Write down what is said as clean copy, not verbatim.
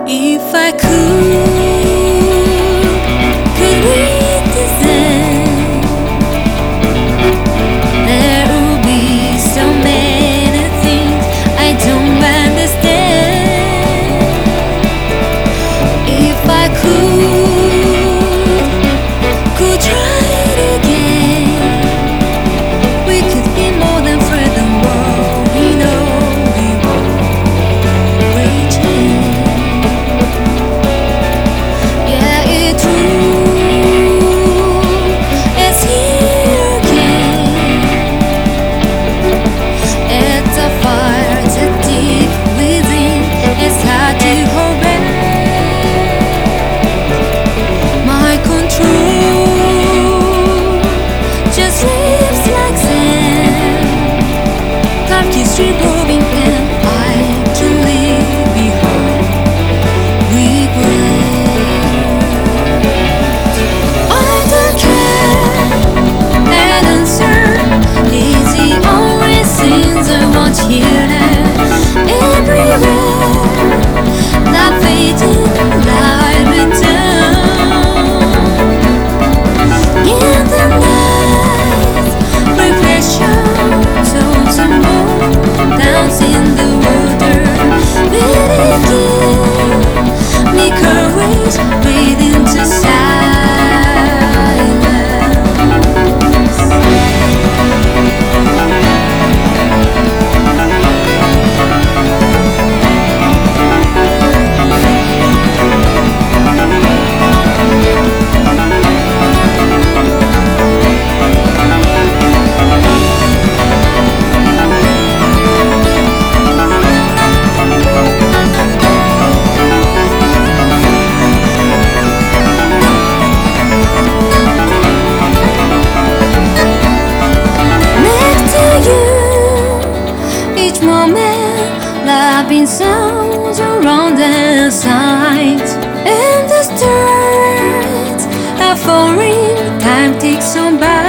If I could redesign, there would be so many things I don't understand. If I could try it again, we could be more than friends and what we know we won't reaching. Yeah, it's true, it's here again. It's a fire so deep within, it's hard to hold back. My control just slips like sand. Time keeps revolving and I can leave behind regret. I don't care, that answer is the only things I want here now. Everywhere, that fading light return. In the night, reflections of the moon dance in the water. Really give me courage, breathe into silence. Each moment, laughing sounds around the sight, and the stars are falling. Time ticks on by.